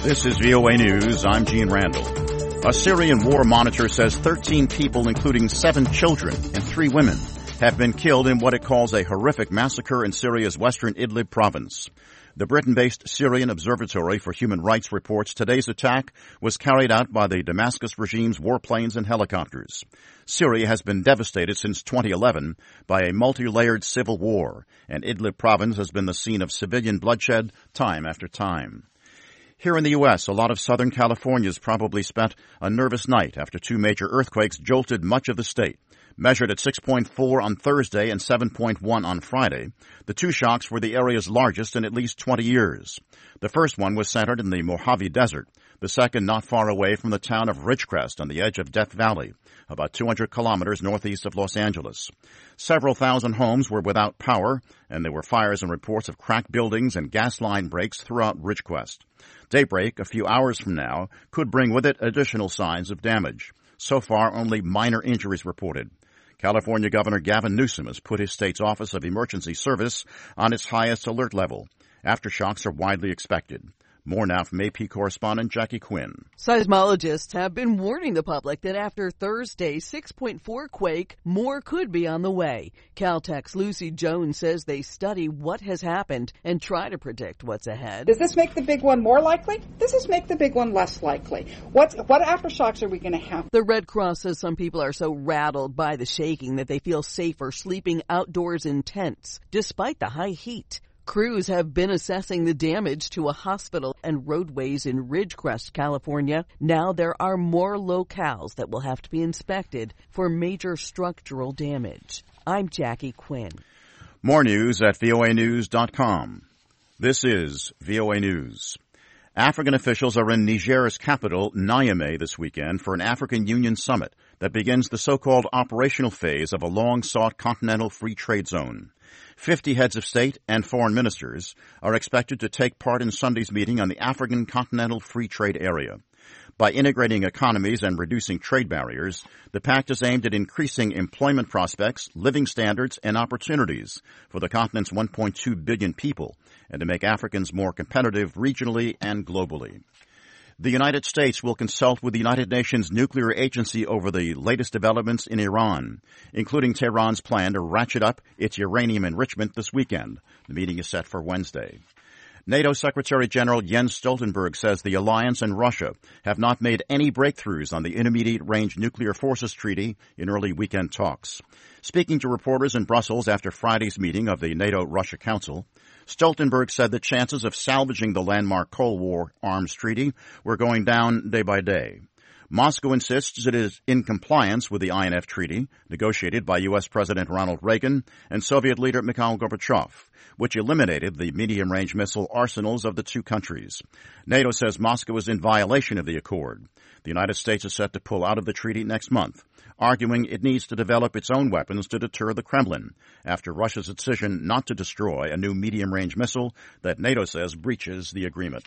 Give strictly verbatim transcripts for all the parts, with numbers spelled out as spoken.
This is V O A News. I'm Gene Randall. A Syrian war monitor says thirteen people, including seven children and three women, have been killed in what it calls a horrific massacre in Syria's western Idlib province. The Britain-based Syrian Observatory for Human Rights reports today's attack was carried out by the Damascus regime's warplanes and helicopters. Syria has been devastated since twenty eleven by a multi-layered civil war, and Idlib province has been the scene of civilian bloodshed time after time. Here in the U S, a lot of Southern Californians probably spent a nervous night after two major earthquakes jolted much of the state. Measured at six point four on Thursday and seven point one on Friday, the two shocks were the area's largest in at least twenty years. The first one was centered in the Mojave Desert, the second not far away from the town of Ridgecrest on the edge of Death Valley, about two hundred kilometers northeast of Los Angeles. Several thousand homes were without power, and there were fires and reports of cracked buildings and gas line breaks throughout Ridgecrest. Daybreak, a few hours from now, could bring with it additional signs of damage. So far, only minor injuries reported. California Governor Gavin Newsom has put his state's Office of Emergency Service on its highest alert level. Aftershocks are widely expected. More now from A P correspondent Jackie Quinn. Seismologists have been warning the public that after Thursday's six point four quake, more could be on the way. Caltech's Lucy Jones says they study what has happened and try to predict what's ahead. Does this make the big one more likely? Does this make the big one less likely? What, what aftershocks are we going to have? The Red Cross says some people are so rattled by the shaking that they feel safer sleeping outdoors in tents, despite the high heat. Crews have been assessing the damage to a hospital and roadways in Ridgecrest, California. Now there are more locales that will have to be inspected for major structural damage. I'm Jackie Quinn. More news at V O A news dot com. This is V O A News. African officials are in Niger's capital, Niamey, this weekend for an African Union summit that begins the so-called operational phase of a long-sought continental free trade zone. Fifty heads of state and foreign ministers are expected to take part in Sunday's meeting on the African Continental Free Trade Area. By integrating economies and reducing trade barriers, the pact is aimed at increasing employment prospects, living standards, and opportunities for the continent's one point two billion people, and to make Africans more competitive regionally and globally. The United States will consult with the United Nations Nuclear Agency over the latest developments in Iran, including Tehran's plan to ratchet up its uranium enrichment this weekend. The meeting is set for Wednesday. NATO Secretary General Jens Stoltenberg says the alliance and Russia have not made any breakthroughs on the Intermediate-Range Nuclear Forces Treaty in early weekend talks. Speaking to reporters in Brussels after Friday's meeting of the NATO-Russia Council, Stoltenberg said the chances of salvaging the landmark Cold War arms treaty were going down day by day. Moscow insists it is in compliance with the I N F treaty, negotiated by U S President Ronald Reagan and Soviet leader Mikhail Gorbachev, which eliminated the medium-range missile arsenals of the two countries. NATO says Moscow is in violation of the accord. The United States is set to pull out of the treaty next month, arguing it needs to develop its own weapons to deter the Kremlin after Russia's decision not to destroy a new medium-range missile that NATO says breaches the agreement.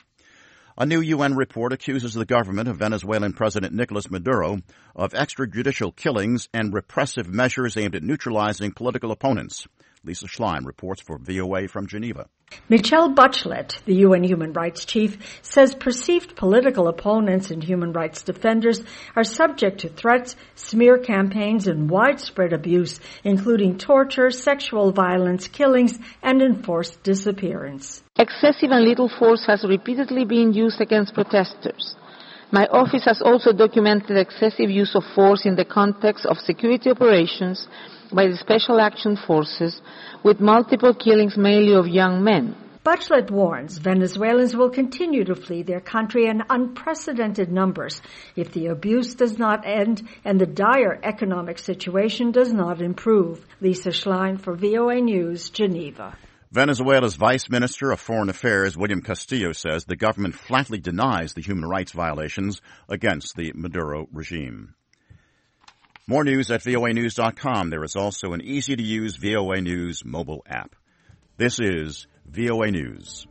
A new U N report accuses the government of Venezuelan President Nicolas Maduro of extrajudicial killings and repressive measures aimed at neutralizing political opponents. Lisa Schlein reports for V O A from Geneva. Michelle Bachelet, the U N Human Rights Chief, says perceived political opponents and human rights defenders are subject to threats, smear campaigns, and widespread abuse, including torture, sexual violence, killings, and enforced disappearance. Excessive and lethal force has repeatedly been used against protesters. My office has also documented excessive use of force in the context of security operations by the Special Action Forces, with multiple killings mainly of young men. Bachelet warns Venezuelans will continue to flee their country in unprecedented numbers if the abuse does not end and the dire economic situation does not improve. Lisa Schlein for V O A News, Geneva. Venezuela's Vice Minister of Foreign Affairs, William Castillo, says the government flatly denies the human rights violations against the Maduro regime. More news at V O A news dot com. There is also an easy-to-use V O A News mobile app. This is V O A News.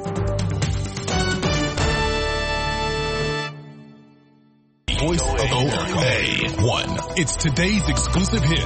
Voice of Oracle. A one. It's today's exclusive hit.